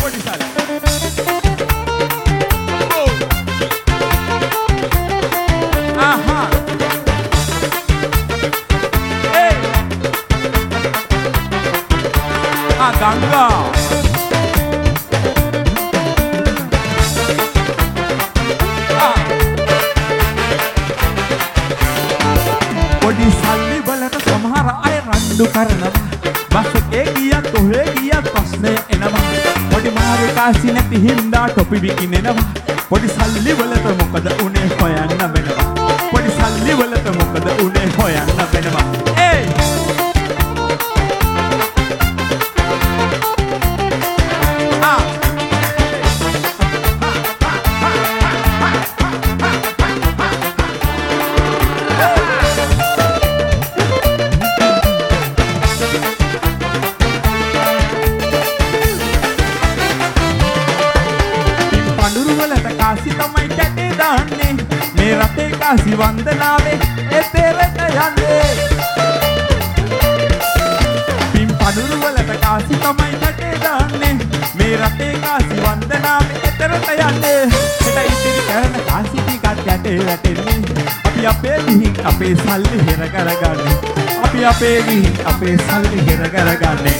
පොඩි සල්ලි. Ganga. Podi salli balata samhara ay randu karana. Bas ekේ giyat kohe giyat ප්‍රශ්නේ එනවා. Podi මාරු කාසි නැති හින්දා ටොපි විකිනෙනවා. Podi salli balata මොකද උනේ හොයන්න වෙනවා. Podi salli balata මොකද උනේ හොයන්න වෙනවා. Hey! Kasi වන්දනාවේ එතෙරට යන්නේ පින් පඳුරු වලට කාසි තමයි කටේ දාන්නේ මේ රටේ කාසි වන්දනාවේ එතෙරට යන්නේ හිත ඉතිරි කරන කාසි ටිකක් යටේ වැටෙන්නේ අපි අපේ ගිහින් අපේ සල්ලි හෙර කරගන්නේ අපි අපේ ගිහින් අපේ සල්ලි හෙර කරගන්නේ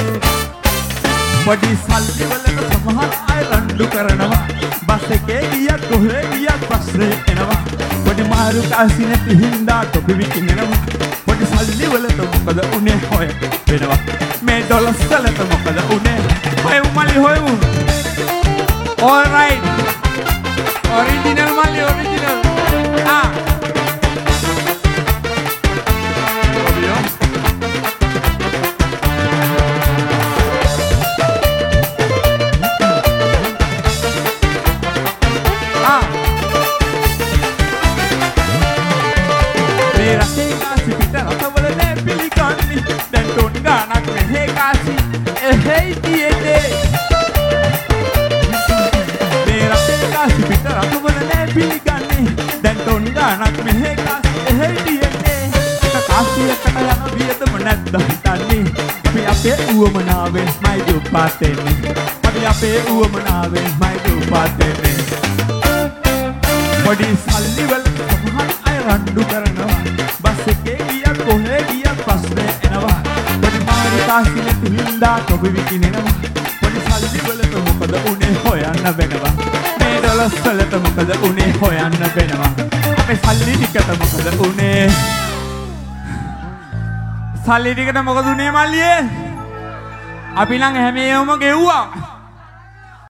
පොඩි සල්ලි වලට සමහර අය රණ්ඩු කරනවා බස් එකේ ගියත් කොහේ ගියත් ප්‍රශ්නේ එනවා Podi maru kasi නැති හින්දා ටොපි විකිනෙනවා Podi සල්ලි වලට මොකද උනේ හොය වෙනවා මේ ඩොලර්ස් වලට මොකද උනේ හොයමු මල්ලි හොයමු all right original මල්ලි original Anak mehekas ehdiene kasiyak kata yang vietnam නැද්ද හිතන්නේ අපි අපේ උවමනාවෙන් මයි දුපාතෙන්නේ අපි අපේ උවමනාවෙන් මයි දුපාතෙන්නේ පොඩි සල්ලි වල සමහර අය රණ්ඩු කරනවා බස් එකේ ගියත් කොහේ ගියත් ප්‍රශ්නේ එනවා පොඩි මාරු කාසි නැති හින්දා ටොපි විකිනෙනවා පොඩි සල්ලි වලට මොකද උනේ හොයන්න වෙනවා මේ ඩොලර්ස් වලට මොකද උනේ හොයන්න වෙනවා අපේ සල්ලි ටිකට මොකද උනේ සල්ලි ටිකට මොකද උනේ මල්ලියේ අපි නම් හැමේම ගෙව්වා